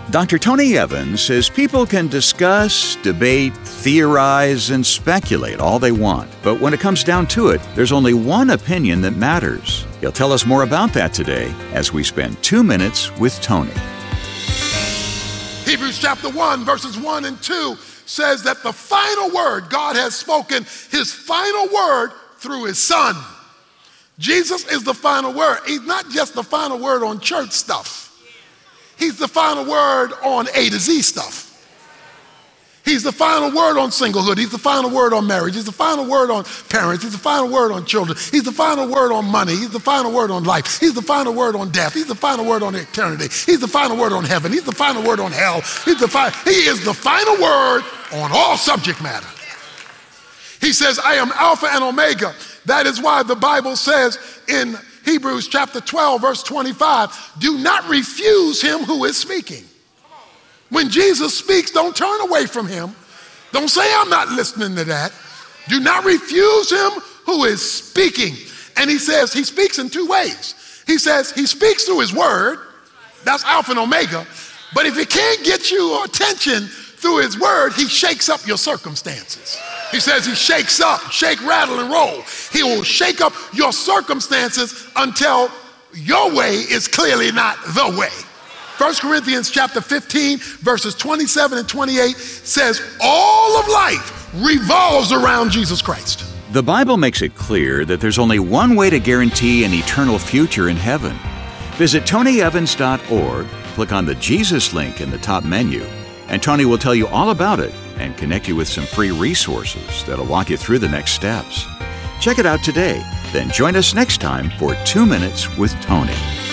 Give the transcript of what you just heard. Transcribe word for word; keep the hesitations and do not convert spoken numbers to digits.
Doctor Tony Evans says people can discuss, debate, theorize, and speculate all they want. But when it comes down to it, there's only one opinion that matters. He'll tell us more about that today as we spend two minutes with Tony. Hebrews chapter one, verses one and two says that the final word, God has spoken his final word through his son. Jesus is the final word. He's not just the final word on church stuff. He's the final word on A to Z stuff. He's the final word on singlehood. He's the final word on marriage. He's the final word on parents. He's the final word on children. He's the final word on money. He's the final word on life. He's the final word on death. He's the final word on eternity. He's the final word on heaven. He's the final word on hell. He's the fi- he is the final word on all subject matter. He says, I am Alpha and Omega. That is why the Bible says in Hebrews chapter twelve, verse twenty-five, do not refuse him who is speaking. When Jesus speaks, don't turn away from him. Don't say, I'm not listening to that. Do not refuse him who is speaking. And he says, he speaks in two ways. He says, he speaks through his word. That's Alpha and Omega. But if he can't get your attention through his word, he shakes up your circumstances. He says he shakes up, shake, rattle, and roll. He will shake up your circumstances until your way is clearly not the way. First Corinthians chapter fifteen, verses twenty-seven and twenty-eight says all of life revolves around Jesus Christ. The Bible makes it clear that there's only one way to guarantee an eternal future in heaven. Visit tony evans dot org, click on the Jesus link in the top menu, and Tony will tell you all about it and connect you with some free resources that'll walk you through the next steps. Check it out today, then join us next time for Two Minutes with Tony.